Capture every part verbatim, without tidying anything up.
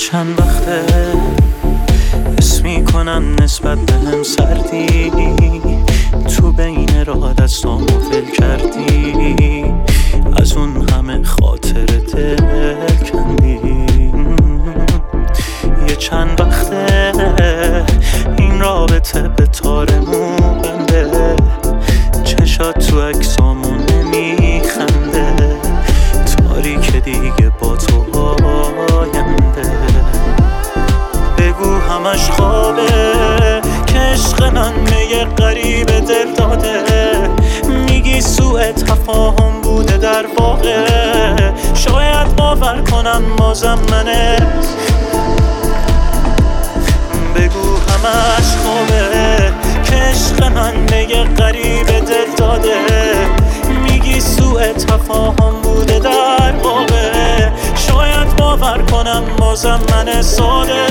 چند وقته حس میکنم نسبت به هم سردی، تو بین راه دستامو ول کردی، از اون همه خاطر دل کندی. یه چند وقته این رابطه به تارمون بنده، چشات تو عکسامون نمیخنده، تاریک دیگه با تو آینده. بگو همش خوابه که عشق من یه غریب دل داده، میگی سوء تفاهم بوده در واقع، شاید باور کنم بازم منه. بگو همش خوابه که عشق من یه غریب دل داده، میگی سوء تفاهم بوده در واقع، شاید باور کنم بازم من ساده.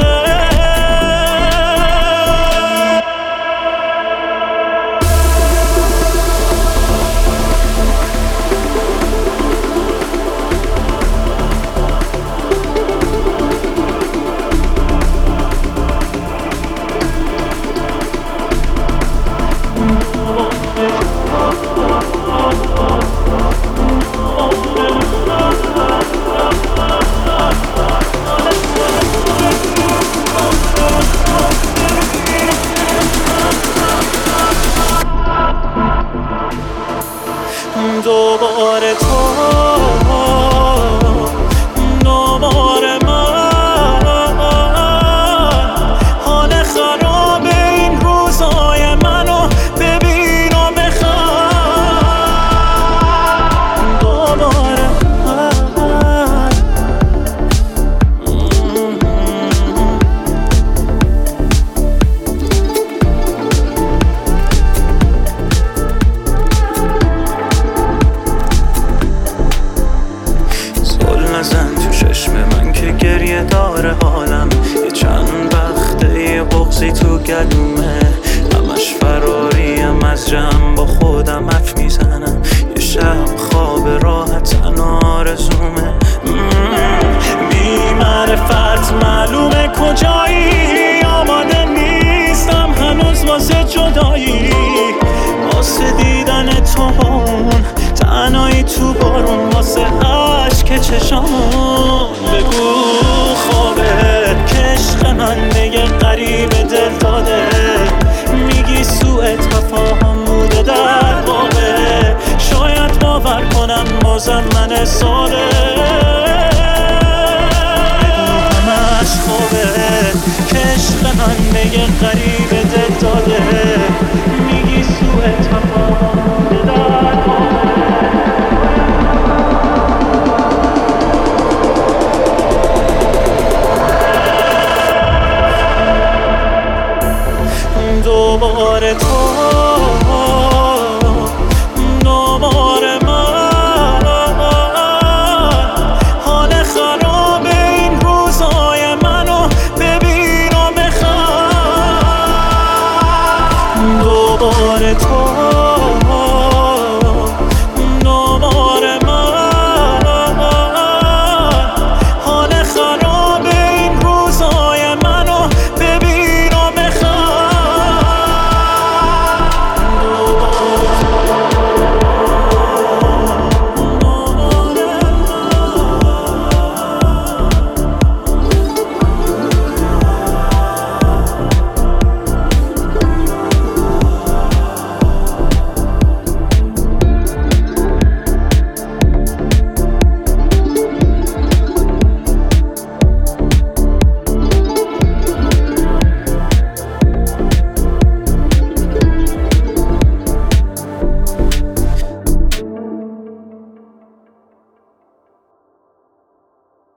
دوباره تو دوباره من، حال خراب این روزای منو ببین و بخواه. دوباره من نزن تو چشم من که گریه داره حالم، یه چند وقته یه بغضی تو گلومه، همش فراریم از جمع با خودم حرف میزنم، یه شب خواب راحت آرزومه. بی معرفت معلومه کجایی، آماده نیستم هنوز واسه جدایی، واسه دیدن تو اون تنهایی تو بارون، واسه عشق چشامون. بگو خوابه که عشق من یه غریب دل داده، میگی سوء تفاهم بوده در واقع، شاید باور کنم بازم من ساده. بگو همش خوابه که عشق من یه غریب